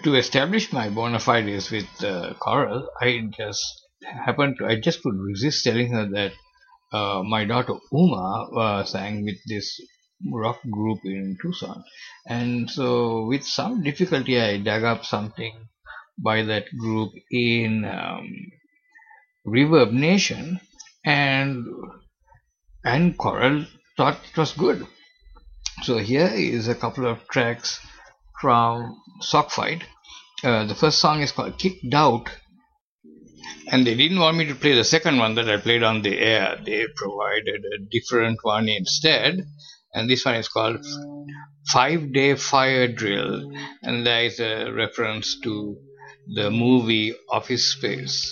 to establish my bona fides with Coral, I just could resist telling her that my daughter Uma sang with this rock group in Tucson. And so, with some difficulty, I dug up something by that group in Reverb Nation, and Coral thought it was good. So here is a couple of tracks from Sockfight. The first song is called Kicked Out, and they didn't want me to play the second one that I played on the air. They provided a different one instead, and this one is called 5-Day Fire Drill, and there is a reference to the movie Office Space.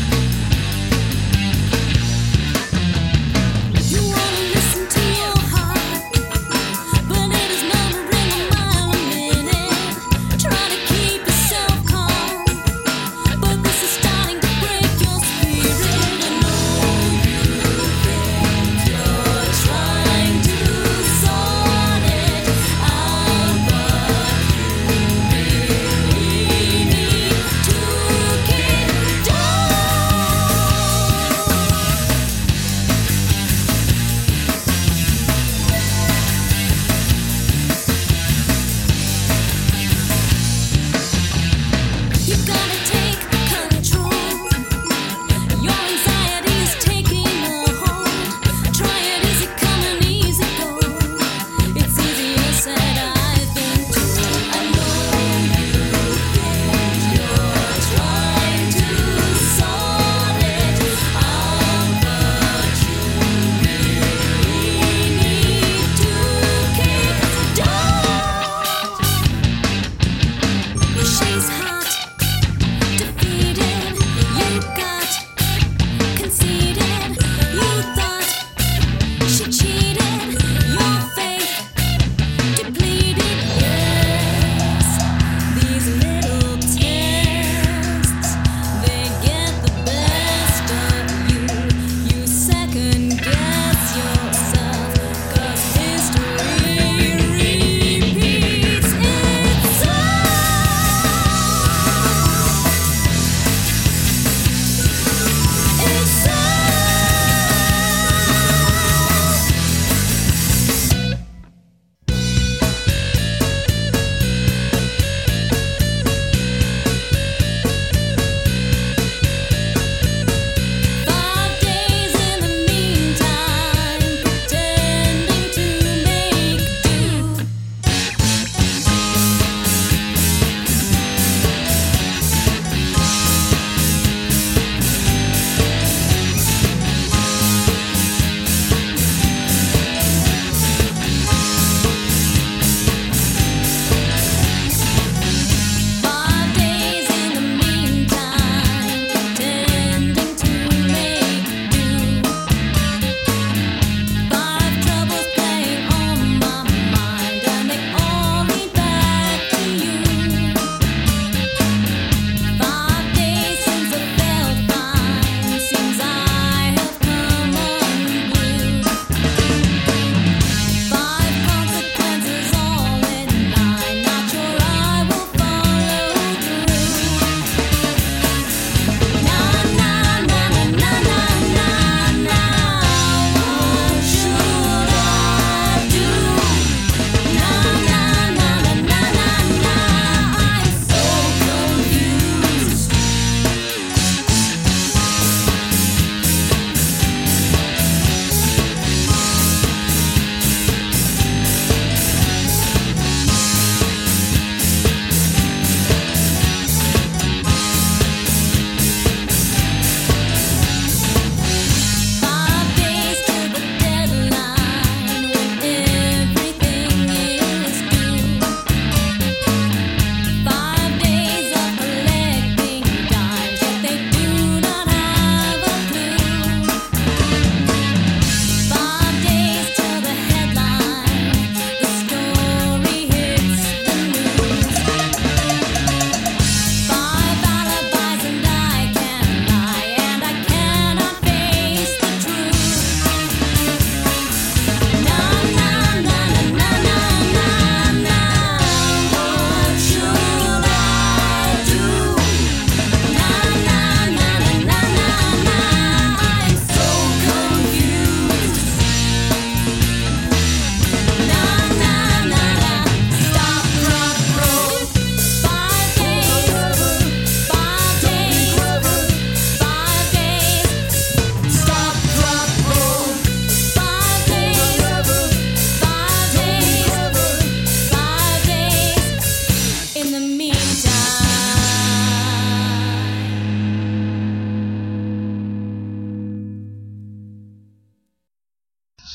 You wanna listen to your heart?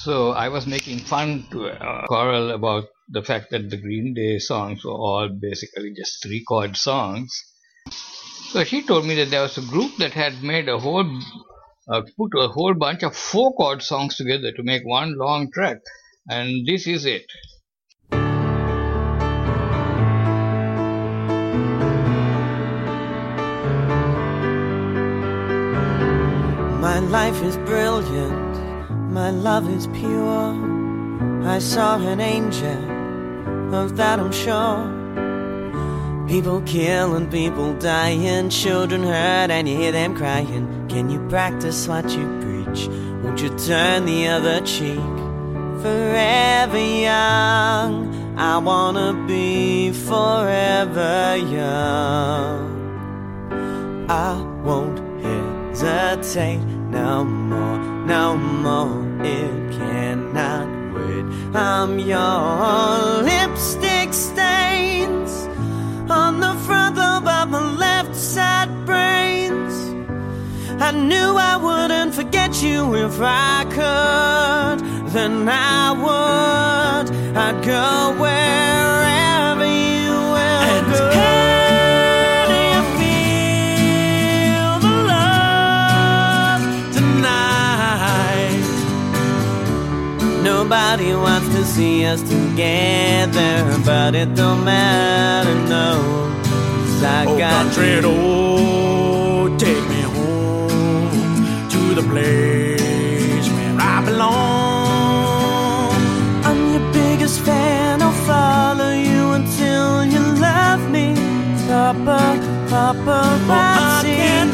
So I was making fun to Coral about the fact that the Green Day songs were all basically just 3-chord songs. So she told me that there was a group that had made put a whole bunch of 4-chord songs together to make one long track, and this is it. My life is brilliant, my love is pure. I saw an angel, of that I'm sure. People killing, people dying, children hurt and you hear them crying. Can you practice what you preach? Won't you turn the other cheek? Forever young, I wanna be forever young. I won't hesitate no more, no more. It cannot wait. I'm your lipstick stains on the front of my left side brains. I knew I wouldn't forget you if I could. Then I would. I'd go wherever you will go. Can you feel the love tonight? Nobody wants to see us together, but it don't matter, no. 'Cause I got country road, take me home to the place where I belong. I'm your biggest fan, I'll follow you until you love me. Papa, I can't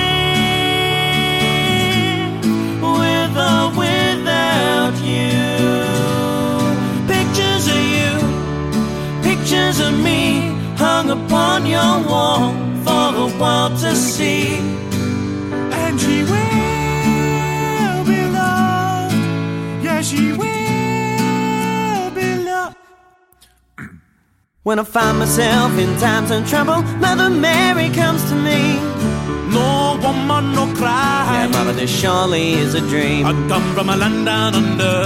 live with or without you. Pictures of you, pictures of me, hung upon your wall for the world to see. And she will be loved, yeah, she will be loved. When I find myself in times of trouble, Mother Mary comes to me. No woman, no cry. Yeah, Mama, this surely is a dream. I come from a land down under,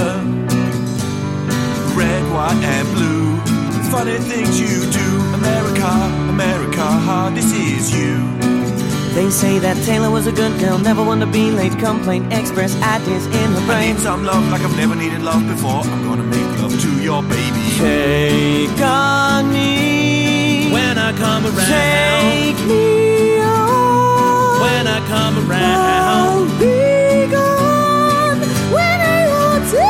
red, white, and blue. Funny things you do, America, America, this is you. They say that Taylor was a good girl, never one to be late, complaint, express ideas in her I brain. need some love like I've never needed love before. I'm gonna make love to your baby. Take on me When I come around, take me on. when I come around, I'll be gone when I want to.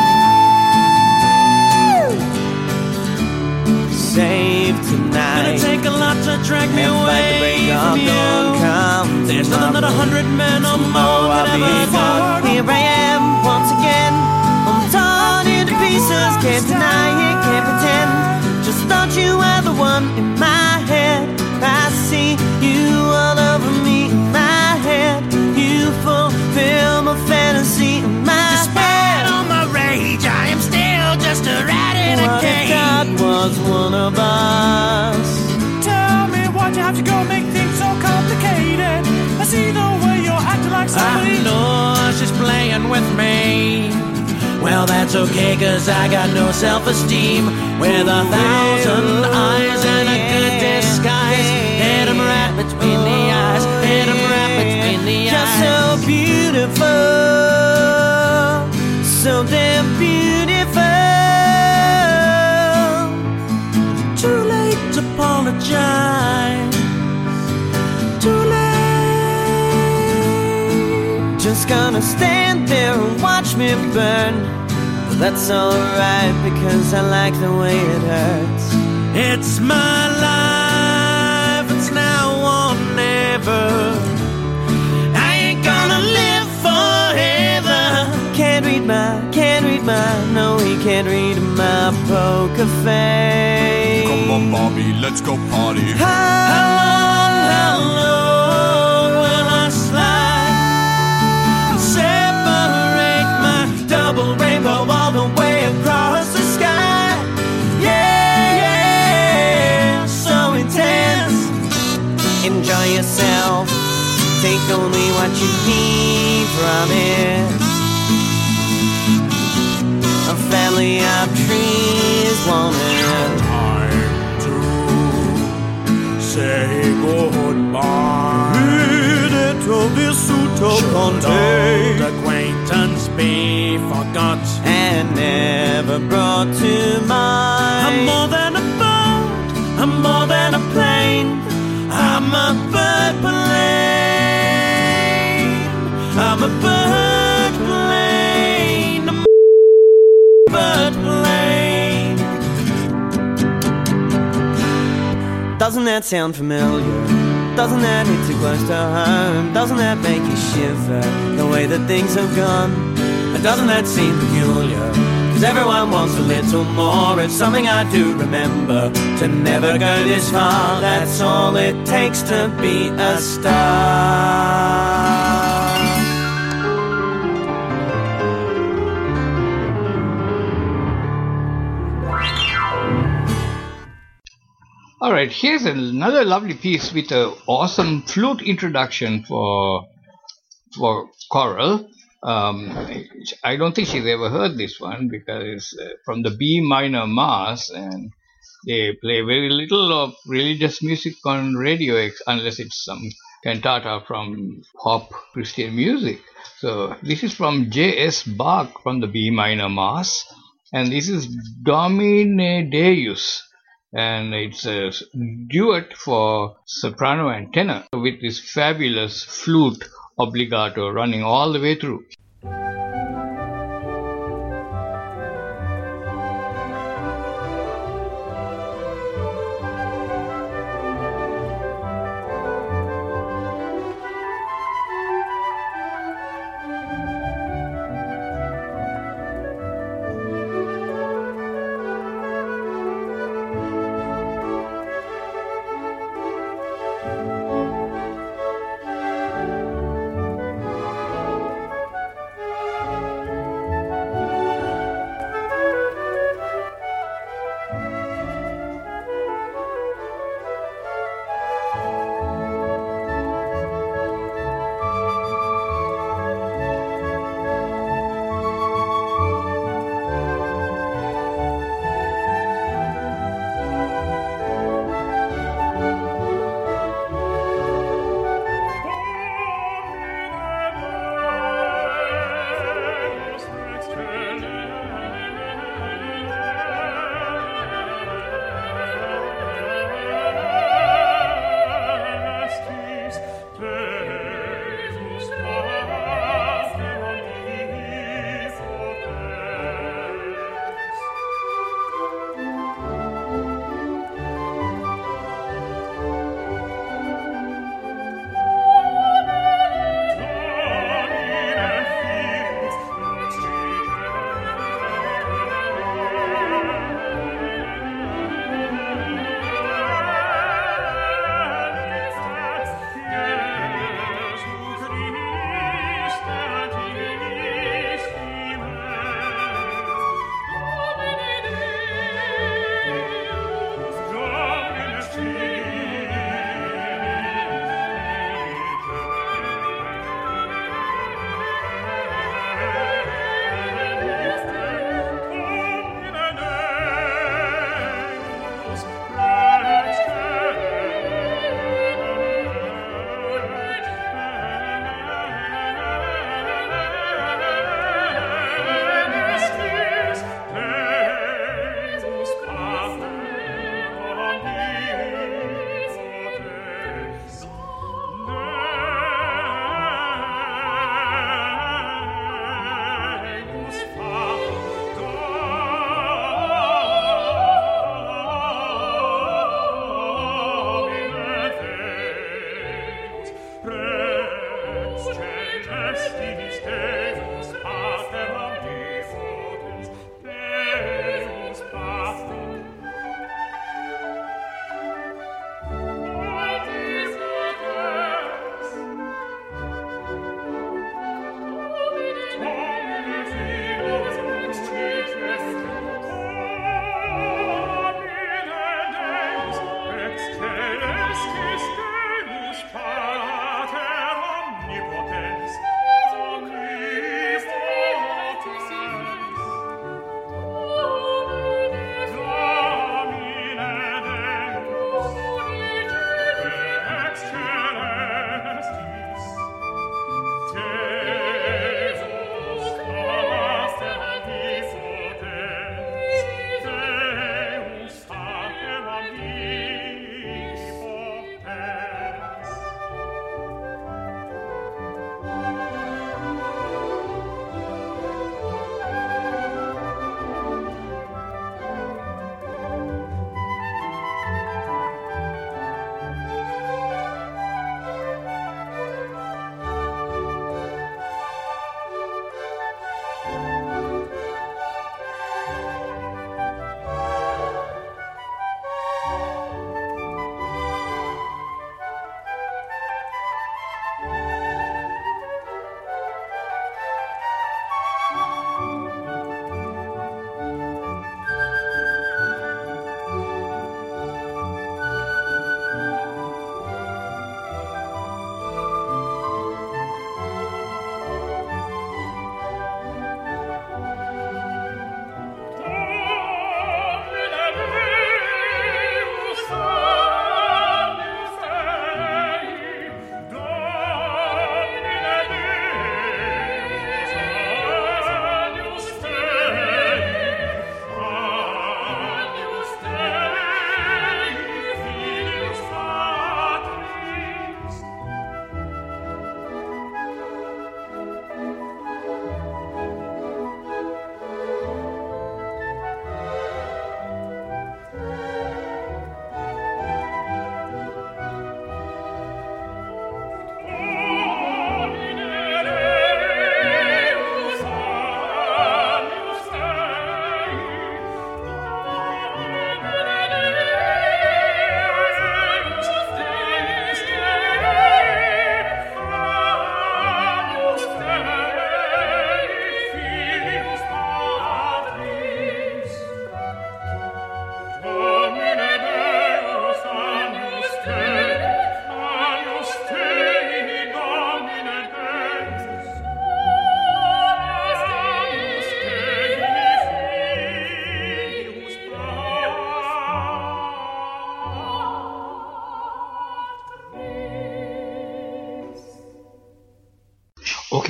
Save tonight. gonna take a lot to drag me And fight the away break from of dawn you. come There's nothing that 100 men or more I'll could be ever gone. do. Here I am once again. I'm torn into pieces. Can't deny it, can't pretend. Just thought you were the one in my head. I see you all over me in my head. You fulfill my fantasy in my Despite head. all my rage, I am still just a rat in a What if cage. God was one of us? Tell me why'd you have to go make things so complicated? I see the way you're acting like somebody. I know she's playing with me. Well, that's okay, 'cause I got no self-esteem. With 1,000 eyes and a good disguise. Hit 'em right between the eyes. Hit 'em right between the Just eyes. so beautiful, so damn beautiful. Too late to apologize. Too late. Just gonna stand there and watch me burn. But that's alright, because I like the way it hurts. It's my life, it's now or never. I ain't gonna live forever. Can't read my, no, he can't read my poker face. Come on, Bobby, let's go party. How long will I slide and separate my double rainbow all the way across the sky? yeah, so intense. Enjoy yourself, take only what you need from it. valley of trees wanted Time to say goodbye. Little vissuto con te, Should old acquaintance be forgot? and never brought to mind. I'm more than a boat, I'm more than a plane, I'm a bird plane, I'm a bird plane, I'm a bird plane. Doesn't that sound familiar? Doesn't that hit too close to home? Doesn't that make you shiver, the way that things have gone? And doesn't that seem peculiar? Cause everyone wants a little more. It's something I do remember, to never go this far. That's all it takes to be a star. Alright, here's another lovely piece with an awesome flute introduction for Coral. I don't think she's ever heard this one because it's from the B minor Mass, and they play very little of religious music on radio unless it's some cantata from pop Christian music. So this is from J.S. Bach from the B minor Mass, and this is Domine Deus. And it's a duet for soprano and tenor with this fabulous flute obbligato running all the way through.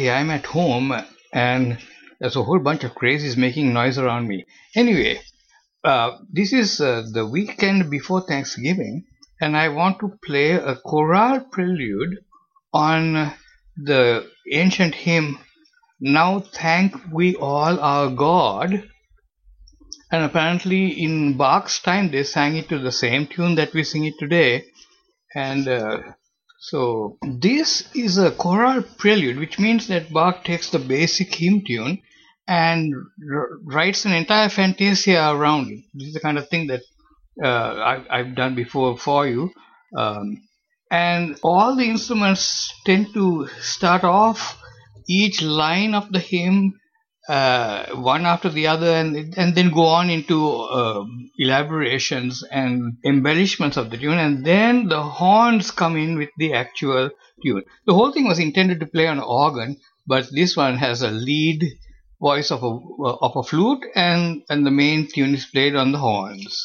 sorry, I'm at home and there's a whole bunch of crazies making noise around me. Anyway, this is the weekend before Thanksgiving, and I want to play a chorale prelude on the ancient hymn, Now Thank We All Our God. And apparently in Bach's time they sang it to the same tune that we sing it today. And so this is a chorale prelude, which means that Bach takes the basic hymn tune and writes an entire fantasia around it. This is the kind of thing that I've done before for you. And all the instruments tend to start off each line of the hymn one after the other, and then go on into elaborations and embellishments of the tune, and then the horns come in with the actual tune. The whole thing was intended to play on organ, but this one has a lead voice of a flute, and the main tune is played on the horns.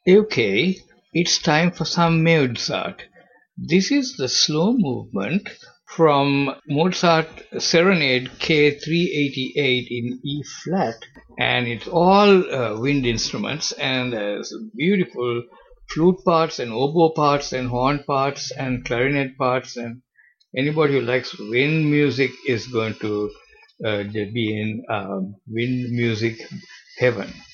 Okay, it's time for some Mozart. This is the slow movement from Mozart Serenade K388 in E flat, and it's all wind instruments, and there's beautiful flute parts and oboe parts and horn parts and clarinet parts, and anybody who likes wind music is going to be in wind music heaven.